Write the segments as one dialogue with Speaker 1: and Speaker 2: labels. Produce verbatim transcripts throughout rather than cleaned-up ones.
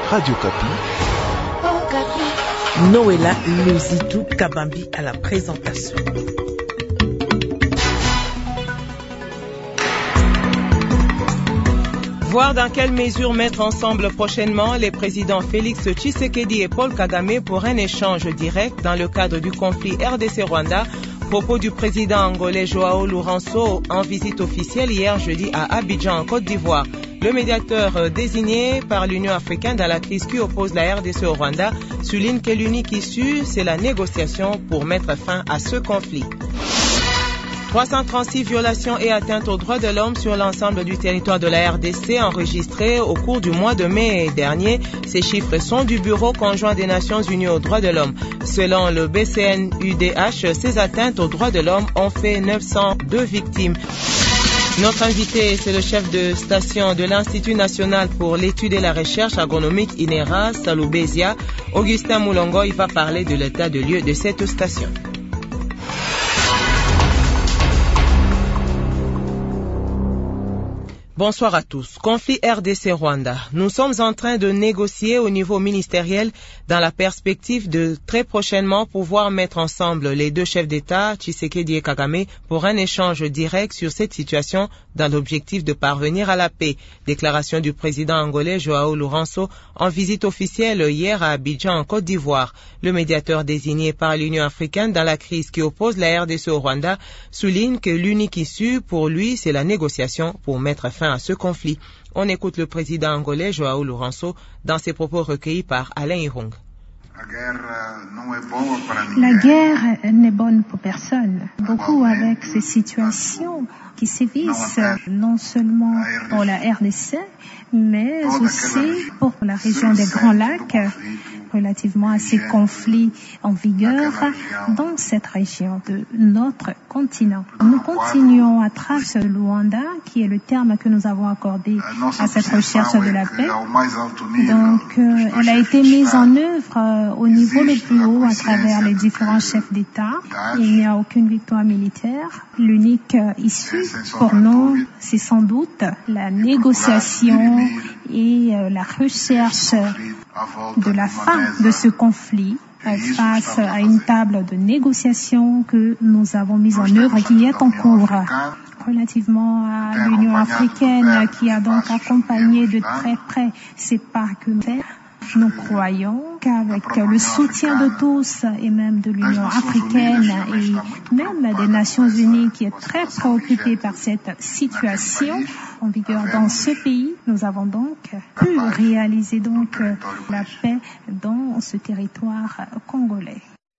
Speaker 1: Radio Kapi.
Speaker 2: Oh, Kapi.
Speaker 3: Noëlla Luzitou Kabambi à la présentation.
Speaker 4: Voir dans quelle mesure mettre ensemble prochainement les présidents Félix Tshisekedi et Paul Kagame pour un échange direct dans le cadre du conflit R D C-Rwanda. Propos du président angolais Joao Lourenço en visite officielle hier jeudi à Abidjan, en Côte d'Ivoire. Le médiateur désigné par l'Union africaine dans la crise qui oppose la R D C au Rwanda souligne que l'unique issue, c'est la négociation pour mettre fin à ce conflit. trois cent trente-six violations et atteintes aux droits de l'homme sur l'ensemble du territoire de la R D C enregistrées au cours du mois de mai dernier. Ces chiffres sont du Bureau conjoint des Nations Unies aux droits de l'homme. Selon le B C N U D H, ces atteintes aux droits de l'homme ont fait neuf cent deux victimes. Notre invité, c'est le chef de station de l'Institut national pour l'étude et la recherche agronomique I N E R A, Salou Bézia. Augustin Moulongo, il va parler de l'état de lieu de cette station. Bonsoir à tous. Conflit R D C-Rwanda. Nous sommes en train de négocier au niveau ministériel dans la perspective de très prochainement pouvoir mettre ensemble les deux chefs d'État, Tshisekedi et Kagame, pour un échange direct sur cette situation dans l'objectif de parvenir à la paix. Déclaration du président angolais Joao Lourenço en visite officielle hier à Abidjan, en Côte d'Ivoire. Le médiateur désigné par l'Union africaine dans la crise qui oppose la R D C au Rwanda souligne que l'unique issue pour lui, c'est la négociation pour mettre fin à ce conflit. On écoute le président angolais Joao Lourenço dans ses propos recueillis par Alain Irung.
Speaker 2: La guerre n'est bonne pour personne. Beaucoup avec ces situations qui sévissent non seulement pour la R D C, mais aussi pour la région des Grands Lacs, relativement à ces conflits en vigueur dans cette région de notre continent. Nous continuons à tracer le Luanda, qui est le terme que nous avons accordé à cette recherche de la paix. Donc, euh, elle a été mise en œuvre euh, au niveau le plus haut à travers les différents chefs d'État. Il n'y a aucune victoire militaire. L'unique euh, issue pour nous, c'est sans doute la négociation et euh, la recherche de la fin de ce conflit face à une table de négociation que nous avons mise en œuvre et qui est en cours. Relativement à l'Union africaine qui a donc accompagné de très près ces partenaires, nous croyons qu'avec le soutien de tous et même de l'Union africaine et même des Nations Unies qui est très préoccupée par cette situation en vigueur dans ce pays, nous avons donc pu réaliser donc la paix dans ce territoire congolais.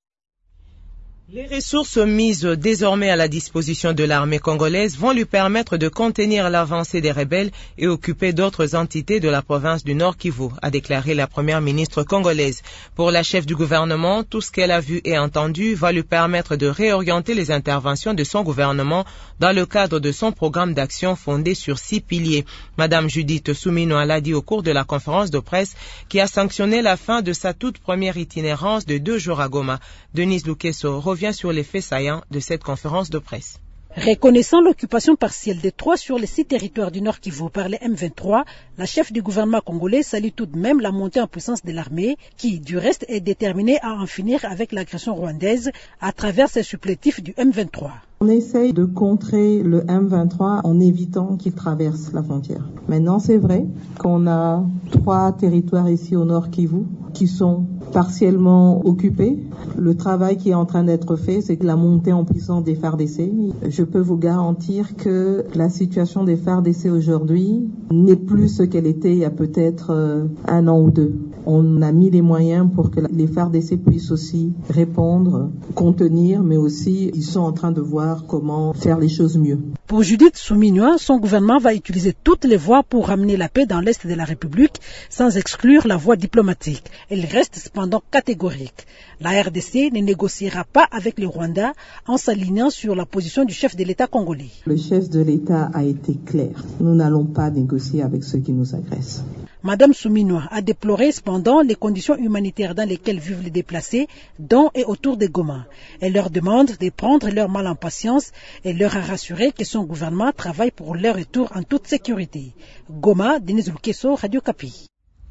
Speaker 4: Les ressources mises désormais à la disposition de l'armée congolaise vont lui permettre de contenir l'avancée des rebelles et occuper d'autres entités de la province du Nord Kivu, a déclaré la première ministre congolaise. Pour la chef du gouvernement, tout ce qu'elle a vu et entendu va lui permettre de réorienter les interventions de son gouvernement dans le cadre de son programme d'action fondé sur six piliers. Madame Judith Soumino l'a dit au cours de la conférence de presse qui a sanctionné la fin de sa toute première itinérance de deux jours à Goma. Denise Lukeso revient sur les faits saillants de cette conférence de presse.
Speaker 5: Reconnaissant l'occupation partielle des trois sur les six territoires du Nord Kivu par les M vingt-trois, la chef du gouvernement congolais salue tout de même la montée en puissance de l'armée qui, du reste, est déterminée à en finir avec l'agression rwandaise à travers ses supplétifs du M vingt-trois.
Speaker 6: On essaye de contrer le M vingt-trois en évitant qu'il traverse la frontière. Maintenant, c'est vrai qu'on a trois territoires ici au Nord Kivu qui sont partiellement occupés. Le travail qui est en train d'être fait, c'est la montée en puissance des F A R D C. Je peux vous garantir que la situation des F A R D C aujourd'hui n'est plus ce qu'elle était il y a peut-être un an ou deux. On a mis les moyens pour que les F A R D C puissent aussi répondre, contenir, mais aussi ils sont en train de voir comment faire les choses mieux.
Speaker 5: Pour Judith Soumino, son gouvernement va utiliser toutes les voies pour ramener la paix dans l'Est de la République, sans exclure la voie diplomatique. Elle reste cependant catégorique. La R D C ne négociera pas avec le Rwanda en s'alignant sur la position du chef de l'État congolais.
Speaker 6: Le chef de l'État a été clair. Nous n'allons pas négocier avec ceux qui nous agressent.
Speaker 5: Madame Soumino a déploré cependant les conditions humanitaires dans lesquelles vivent les déplacés dans et autour de Goma. Elle leur demande de prendre leur mal en patience et leur a rassuré que son gouvernement travaille pour leur retour en toute sécurité. Goma, Denise Lukeso, Radio Kapi.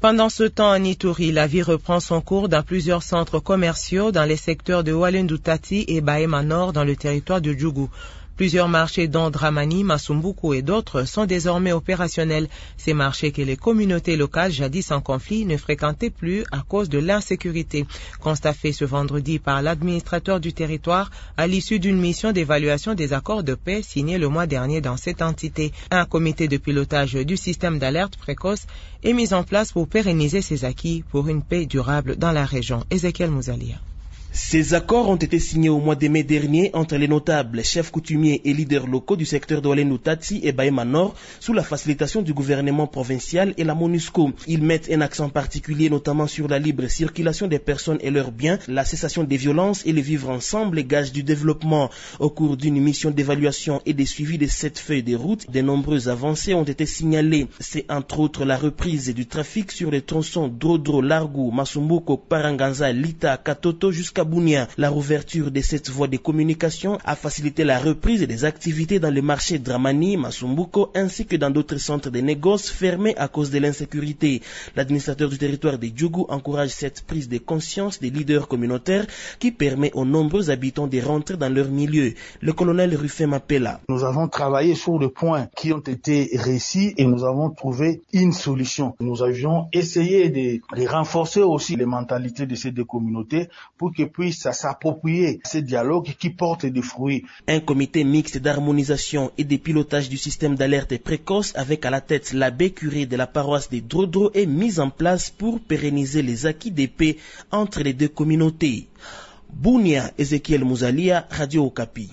Speaker 4: Pendant ce temps, en Ituri, la vie reprend son cours dans plusieurs centres commerciaux dans les secteurs de Walendu Tati et Bahema Nord dans le territoire de Djougou. Plusieurs marchés dont Dramani, Masumbuku et d'autres sont désormais opérationnels. Ces marchés que les communautés locales, jadis en conflit, ne fréquentaient plus à cause de l'insécurité. Constat fait ce vendredi par l'administrateur du territoire à l'issue d'une mission d'évaluation des accords de paix signés le mois dernier dans cette entité. Un comité de pilotage du système d'alerte précoce est mis en place pour pérenniser ces acquis pour une paix durable dans la région. Ezekiel Mouzalia.
Speaker 1: Ces accords ont été signés au mois de mai dernier entre les notables, chefs coutumiers et leaders locaux du secteur de Walendu Tati et Bahema Nord sous la facilitation du gouvernement provincial et la MONUSCO. Ils mettent un accent particulier notamment sur la libre circulation des personnes et leurs biens, la cessation des violences et le vivre ensemble, les gages du développement. Au cours d'une mission d'évaluation et de suivi de cette feuille de route, de nombreuses avancées ont été signalées. C'est entre autres la reprise du trafic sur les tronçons Drodro, Largou, Masumbuko, Paranganza, Lita, Katoto jusqu'à Bounia. La rouverture de cette voie de communication a facilité la reprise des activités dans les marchés Dramani, Masumbuko ainsi que dans d'autres centres de négoce fermés à cause de l'insécurité. L'administrateur du territoire de Djougou encourage cette prise de conscience des leaders communautaires qui permet aux nombreux habitants de rentrer dans leur milieu. Le colonel Rufin Mapela.
Speaker 7: Nous avons travaillé sur les points qui ont été réussis et nous avons trouvé une solution. Nous avions essayé de, de renforcer aussi les mentalités de ces deux communautés pour que puisse s'approprier ces dialogues qui portent des fruits.
Speaker 1: Un comité mixte d'harmonisation et de pilotage du système d'alerte précoce avec à la tête l'abbé curé de la paroisse de Drodro est mis en place pour pérenniser les acquis de paix entre les deux communautés. Bounia, Ezekiel Mouzalia, Radio Okapi.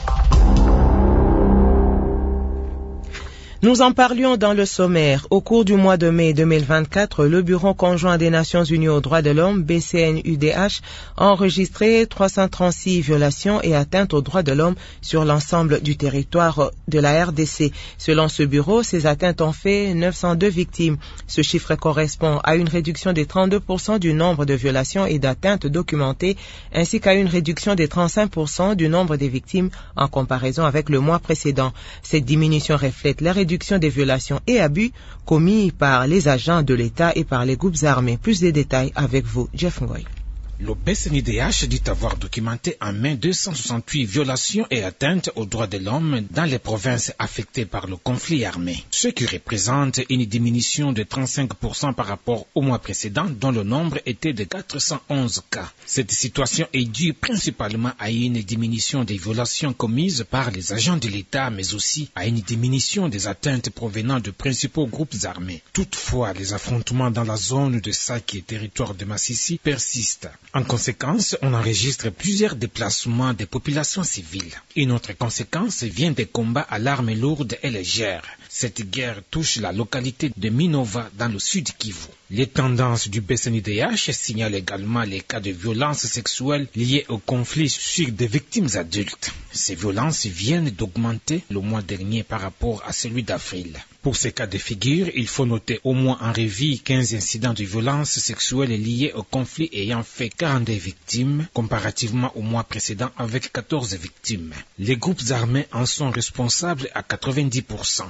Speaker 4: Nous en parlions dans le sommaire. Au cours du mois de mai deux mille vingt-quatre, le Bureau conjoint des Nations Unies aux droits de l'homme, B C N U D H, a enregistré trois cent trente-six violations et atteintes aux droits de l'homme sur l'ensemble du territoire de la R D C. Selon ce bureau, ces atteintes ont fait neuf cent deux victimes. Ce chiffre correspond à une réduction de trente-deux pour cent du nombre de violations et d'atteintes documentées, ainsi qu'à une réduction de trente-cinq pour cent du nombre des victimes en comparaison avec le mois précédent. Cette diminution reflète la réduction des violations et abus commis par les agents de l'État et par les groupes armés. Plus de détails avec vous, Jeff Ngoy.
Speaker 8: Le B C N U D H dit avoir documenté en mai deux cent soixante-huit violations et atteintes aux droits de l'homme dans les provinces affectées par le conflit armé, ce qui représente une diminution de trente-cinq pour cent par rapport au mois précédent dont le nombre était de quatre cent onze cas. Cette situation est due principalement à une diminution des violations commises par les agents de l'État, mais aussi à une diminution des atteintes provenant de principaux groupes armés. Toutefois, les affrontements dans la zone de Saki et territoire de Massissi persistent. En conséquence, on enregistre plusieurs déplacements des populations civiles. Une autre conséquence vient des combats à l'arme lourde et légère. Cette guerre touche la localité de Minova dans le sud Kivu. Les tendances du B C N U D H signalent également les cas de violences sexuelles liées au conflit sur des victimes adultes. Ces violences viennent d'augmenter le mois dernier par rapport à celui d'avril. Pour ces cas de figure, il faut noter au moins en revue quinze incidents de violences sexuelles liés au conflit ayant fait quarante-deux victimes, comparativement au mois précédent avec quatorze victimes. Les groupes armés en sont responsables à quatre-vingt-dix pour cent.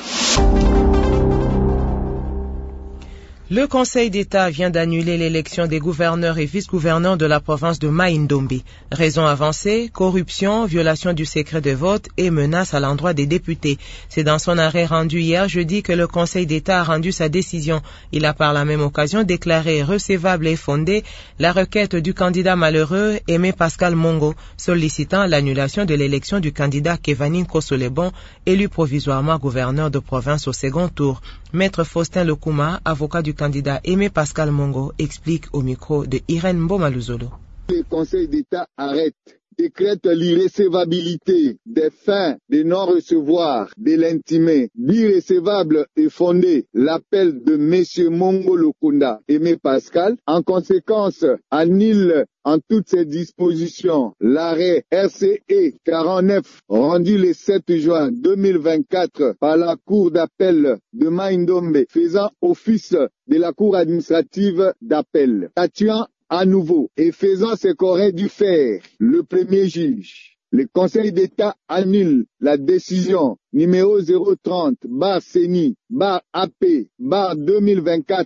Speaker 4: Le Conseil d'État vient d'annuler l'élection des gouverneurs et vice-gouverneurs de la province de Mai-Ndombe. Raison avancée, corruption, violation du secret de vote et menaces à l'endroit des députés. C'est dans son arrêt rendu hier jeudi que le Conseil d'État a rendu sa décision. Il a par la même occasion déclaré recevable et fondée la requête du candidat malheureux Aimé Pascal Mongo, sollicitant l'annulation de l'élection du candidat Kevanin Kosolebon, élu provisoirement gouverneur de province au second tour. Maître Faustin Lekuma, avocat du candidat Aimé Pascal Mongo, explique au micro de Irène Mbomaluzolo.
Speaker 9: Le Conseil d'État arrête, décrète l'irrécevabilité des fins de non-recevoir de l'intimé. L'irrécevable est fondé l'appel de M. Mongo Lokunda, Aimé Pascal. En conséquence, annule en toutes ses dispositions l'arrêt R C E quarante-neuf rendu le sept juin deux mille vingt-quatre par la Cour d'appel de Mai-Ndombe faisant office de la Cour administrative d'appel, statuant à nouveau et faisant ce qu'aurait dû faire le premier juge. Le Conseil d'État annule la décision numéro zéro trente barre C E N I barre A P barre deux mille vingt-quatre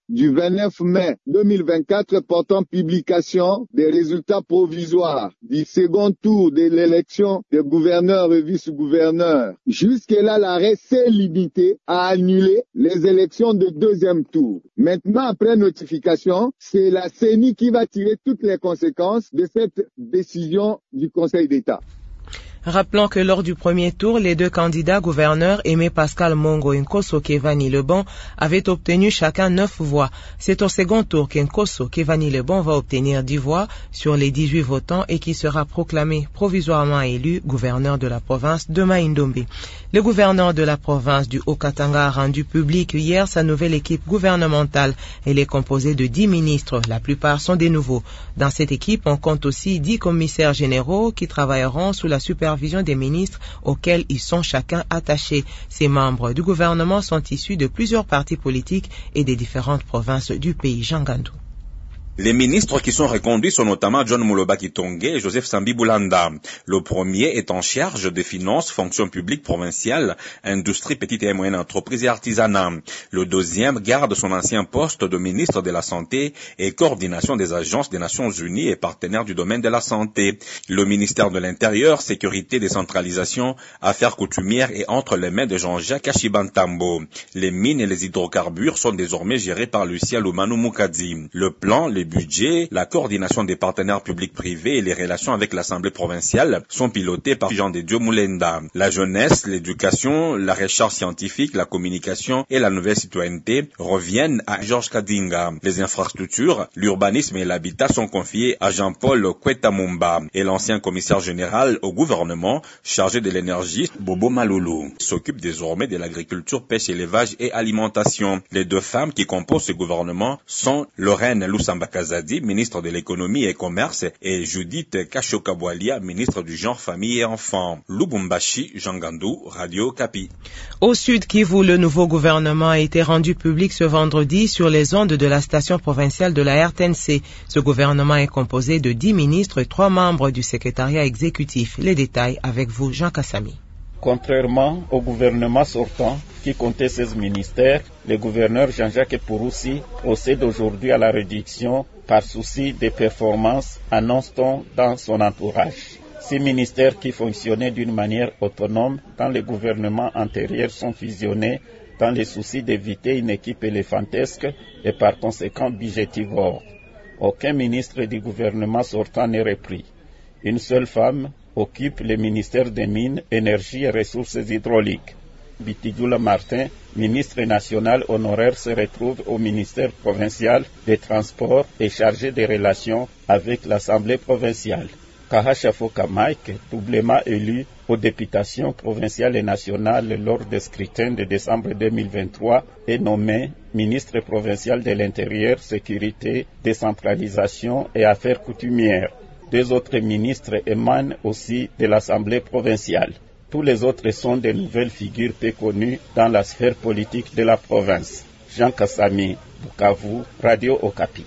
Speaker 9: du vingt-neuf mai deux mille vingt-quatre portant publication des résultats provisoires du second tour de l'élection des gouverneurs et vice-gouverneurs. Jusque-là, l'arrêt s'est limité à annuler les élections de deuxième tour. Maintenant, après notification, c'est la C E N I qui va tirer toutes les conséquences de cette décision du Conseil d'État.
Speaker 4: Rappelons que lors du premier tour, les deux candidats gouverneurs Aimé Pascal Mongo et Nkosso Kevani Lebon avaient obtenu chacun neuf voix. C'est au second tour qu'Nkosso Kevani Lebon va obtenir dix voix sur les dix-huit votants et qui sera proclamé provisoirement élu gouverneur de la province de Mai-Ndombe. Le gouverneur de la province du Haut-Katanga a rendu public hier sa nouvelle équipe gouvernementale. Elle est composée de dix ministres, la plupart sont des nouveaux. Dans cette équipe, on compte aussi dix commissaires généraux qui travailleront sous la supervision des ministres auxquels ils sont chacun attachés. Ces membres du gouvernement sont issus de plusieurs partis politiques et des différentes provinces du pays. Jean Gandou.
Speaker 10: Les ministres qui sont reconduits sont notamment John Mouloba Kitongue et Joseph Sambi Boulanda. Le premier est en charge des finances, fonction publique provinciale, industrie, petite et moyenne entreprise et artisanat. Le deuxième garde son ancien poste de ministre de la Santé et coordination des agences des Nations Unies et partenaire du domaine de la santé. Le ministère de l'Intérieur, sécurité, décentralisation, affaires coutumières est entre les mains de Jean-Jacques Achibantambo. Les mines et les hydrocarbures sont désormais gérés par Lucia Lumanu Mukadzi. Le plan, les budgets, la coordination des partenaires publics-privés et les relations avec l'Assemblée provinciale sont pilotés par Jean de Dieu Moulenda. La jeunesse, l'éducation, la recherche scientifique, la communication et la nouvelle citoyenneté reviennent à Georges Kadinga. Les infrastructures, l'urbanisme et l'habitat sont confiés à Jean-Paul Kwetamumba et l'ancien commissaire général au gouvernement chargé de l'énergie, Bobo Maloulou, s'occupe désormais de l'agriculture, pêche, élevage et alimentation. Les deux femmes qui composent ce gouvernement sont Lorraine Lusamba Kazadi, ministre de l'économie et commerce, et Judith Kachokabwalia, ministre du genre, famille et enfants. Lubumbashi, Jean Gandou, Radio Kapi.
Speaker 4: Au Sud Kivu, le nouveau gouvernement a été rendu public ce vendredi sur les ondes de la station provinciale de la R T N C. Ce gouvernement est composé de dix ministres et trois membres du secrétariat exécutif. Les détails avec vous, Jean Kassami.
Speaker 11: Contrairement au gouvernement sortant, qui comptait seize ministères, le gouverneur Jean-Jacques Pouroussi procède aujourd'hui à la réduction par souci de performance, annonce-t-on dans son entourage. Ces ministères qui fonctionnaient d'une manière autonome dans le gouvernement antérieur sont fusionnés dans le souci d'éviter une équipe éléphantesque et par conséquent budgétivore. Aucun ministre du gouvernement sortant n'est repris. Une seule femme occupe le ministère des Mines, Énergie et Ressources hydrauliques. Bitidjoula Martin, ministre national honoraire, se retrouve au ministère provincial des Transports et chargé des relations avec l'Assemblée provinciale. Kahachafoka Mike, doublement élu aux députations provinciales et nationales lors des scrutins de décembre deux mille vingt-trois, est nommé ministre provincial de l'Intérieur, Sécurité, Décentralisation et Affaires coutumières. Deux autres ministres émanent aussi de l'Assemblée provinciale. Tous les autres sont de nouvelles figures peu connues dans la sphère politique de la province. Jean Kassami, Bukavu, Radio Okapi.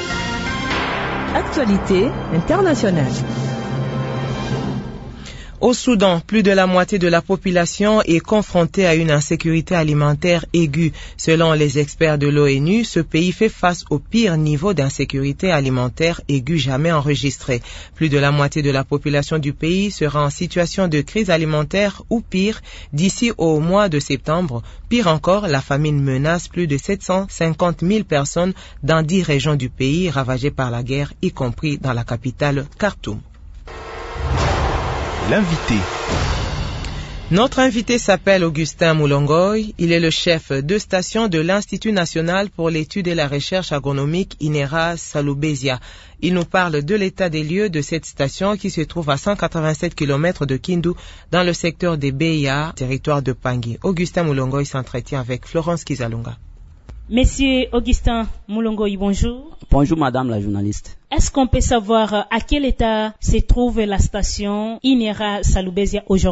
Speaker 12: Actualité internationale.
Speaker 4: Au Soudan, plus de la moitié de la population est confrontée à une insécurité alimentaire aiguë. Selon les experts de l'ONU, ce pays fait face au pire niveau d'insécurité alimentaire aiguë jamais enregistré. Plus de la moitié de la population du pays sera en situation de crise alimentaire ou pire d'ici au mois de septembre. Pire encore, la famine menace plus de sept cent cinquante mille personnes dans dix régions du pays ravagées par la guerre, y compris dans la capitale Khartoum.
Speaker 13: L'invité.
Speaker 4: Notre invité s'appelle Augustin Moulongoy. Il est le chef de station de l'Institut national pour l'étude et la recherche agronomique INERA Salubezia. Il nous parle de l'état des lieux de cette station qui se trouve à cent quatre-vingt-sept kilomètres de Kindu dans le secteur des Beya, territoire de Pangui. Augustin Moulongoy s'entretient avec Florence Kizalunga.
Speaker 14: Monsieur Augustin Moulongoy, bonjour.
Speaker 15: Bonjour madame la journaliste.
Speaker 14: Est-ce qu'on peut savoir à quel état se trouve la station INERA Salubezia aujourd'hui?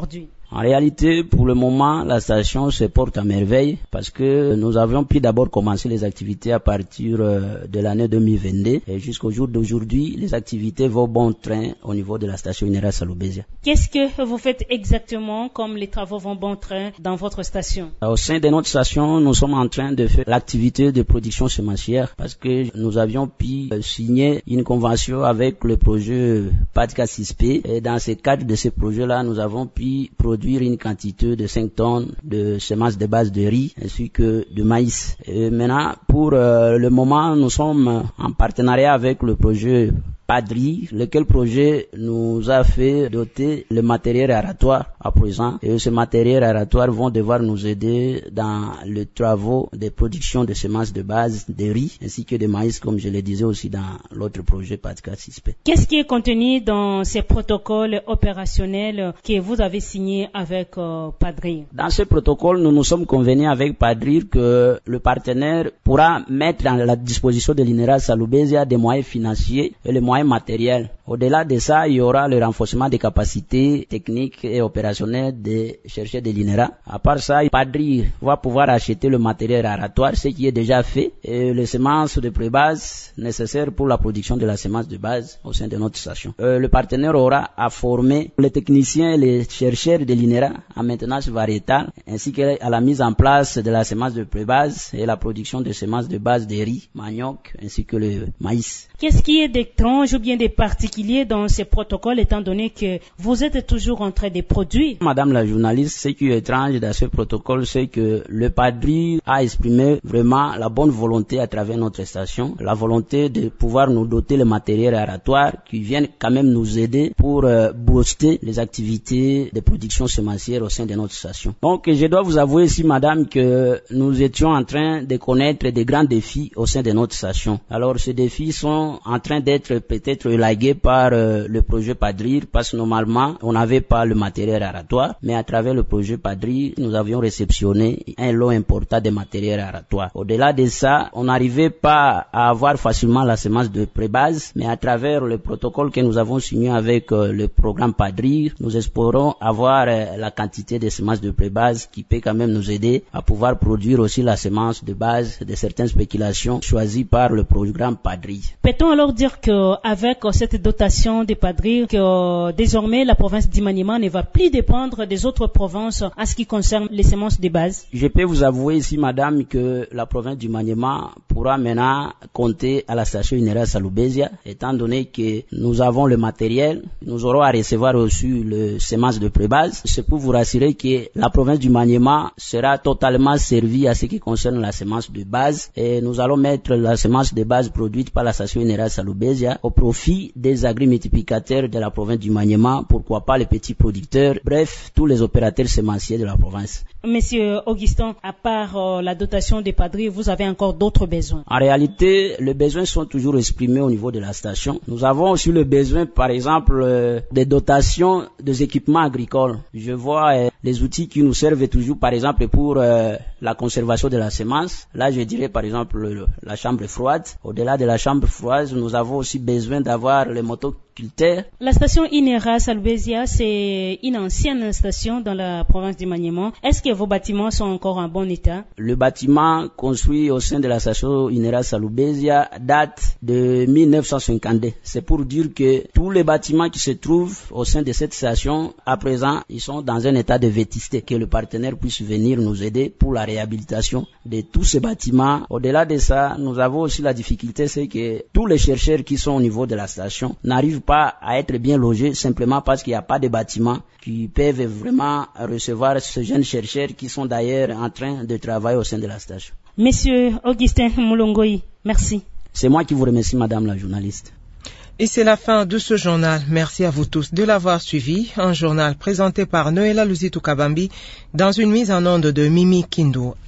Speaker 13: En réalité, pour le moment, la station se porte à merveille parce que nous avions pu d'abord commencer les activités à partir de l'année deux mille vingt-deux et jusqu'au jour d'aujourd'hui, les activités vont bon train au niveau de la station INERA Salubezia.
Speaker 14: Qu'est-ce que vous faites exactement comme les travaux vont bon train dans votre station?
Speaker 13: Au sein de notre station, nous sommes en train de faire l'activité de production semencière parce que nous avions pu signer une convention avec le projet P A D C A six P et dans ce cadre de ce projet-là, nous avons pu produire une quantité de cinq tonnes de semences de base de riz ainsi que de maïs. Et maintenant, pour euh, le moment, nous sommes en partenariat avec le projet Padri, lequel projet nous a fait doter le matériel aératoire à présent. Et ce matériel aératoire vont devoir nous aider dans les travaux de production de semences de base de riz ainsi que de maïs, comme je le disais aussi dans l'autre projet P A D C A six P.
Speaker 14: Qu'est-ce qui est contenu dans ces protocoles opérationnels que vous avez signés avec euh, Padri?
Speaker 13: Dans ce protocole, nous nous sommes convenus avec Padri que le partenaire pourra mettre à la disposition de l'INERA Salubezia des moyens financiers et les moyens matériel. Au-delà de ça, il y aura le renforcement des capacités techniques et opérationnelles des chercheurs de l'INERA. À part ça, Padri va pouvoir acheter le matériel aératoire, ce qui est déjà fait, et les semences de pré-base nécessaires pour la production de la semence de base au sein de notre station. Euh, le partenaire aura à former les techniciens et les chercheurs de l'INERA en maintenance variétale, ainsi qu'à la mise en place de la semence de pré-base et la production de semences de base de riz, manioc, ainsi que le maïs.
Speaker 14: Qu'est-ce qui est d'étrange ou bien des particuliers dans ces protocoles, étant donné que vous êtes toujours en train de produire?
Speaker 13: Madame la journaliste, ce qui est étrange dans ce protocole, c'est que le Padri a exprimé vraiment la bonne volonté à travers notre station, la volonté de pouvoir nous doter le matériel aératoire qui viennent quand même nous aider pour euh, booster les activités de production semencière au sein de notre station. Donc, je dois vous avouer ici, madame, que nous étions en train de connaître des grands défis au sein de notre station. Alors, ces défis sont en train d'être peut-être élagués par euh, le projet Padri, parce que normalement on n'avait pas le matériel aératoire, mais à travers le projet Padri, nous avions réceptionné un lot important de matériel aératoire. Au-delà de ça, on n'arrivait pas à avoir facilement la semence de pré-base, mais à travers le protocole que nous avons signé avec euh, le programme Padri, nous espérons avoir euh, la quantité de semences de pré-base qui peut quand même nous aider à pouvoir produire aussi la semence de base de certaines spéculations choisies par le programme Padri.
Speaker 14: Peut-on alors dire qu'avec cette dotation des Padri, que désormais la province d'Imaniema ne va plus dépendre des autres provinces en ce qui concerne les semences de base?
Speaker 13: Je peux vous avouer ici, madame, que la province d'Imaniema pourra maintenant compter à la station INERA Salubezia, étant donné que nous avons le matériel, nous aurons à recevoir aussi le semences de pré-base. C'est pour vous rassurer que la province d'Imaniema sera totalement servie à ce qui concerne la semence de base, et nous allons mettre la semence de base produite par la station INERA Salubezia au profit des agri-multiplicateurs de la province du Maniema, pourquoi pas les petits producteurs, bref, tous les opérateurs semenciers de la province.
Speaker 14: Monsieur Augustin, à part euh, la dotation des Padri, vous avez encore d'autres besoins?
Speaker 13: En réalité, les besoins sont toujours exprimés au niveau de la station. Nous avons aussi le besoin, par exemple, euh, des dotations des équipements agricoles. Je vois euh, les outils qui nous servent toujours, par exemple, pour euh, la conservation de la semence. Là, je dirais, par exemple, le, la chambre froide. Au-delà de la chambre froide, nous avons aussi besoin d'avoir les motoculteurs.
Speaker 14: La station INERA Salubezia, c'est une ancienne station dans la province du Maniema. Est-ce que vos bâtiments sont encore en bon état?
Speaker 13: Le bâtiment construit au sein de la station INERA Salubezia date de mille neuf cent cinquante-deux. C'est pour dire que tous les bâtiments qui se trouvent au sein de cette station, à présent, ils sont dans un état de vétusté, que le partenaire puisse venir nous aider pour la réhabilitation de tous ces bâtiments. Au-delà de ça, nous avons aussi la difficulté, c'est que tous les chercheurs qui sont au niveau de la station n'arrivent pas à être bien logés simplement parce qu'il n'y a pas de bâtiments qui peuvent vraiment recevoir ces jeunes chercheurs qui sont d'ailleurs en train de travailler au sein de la station.
Speaker 14: Monsieur Augustin Mulongoy, merci.
Speaker 13: C'est moi qui vous remercie, madame la journaliste.
Speaker 4: Et c'est la fin de ce journal. Merci à vous tous de l'avoir suivi. Un journal présenté par Noëlla Luzitou Kabambi dans une mise en onde de Mimi Kindo.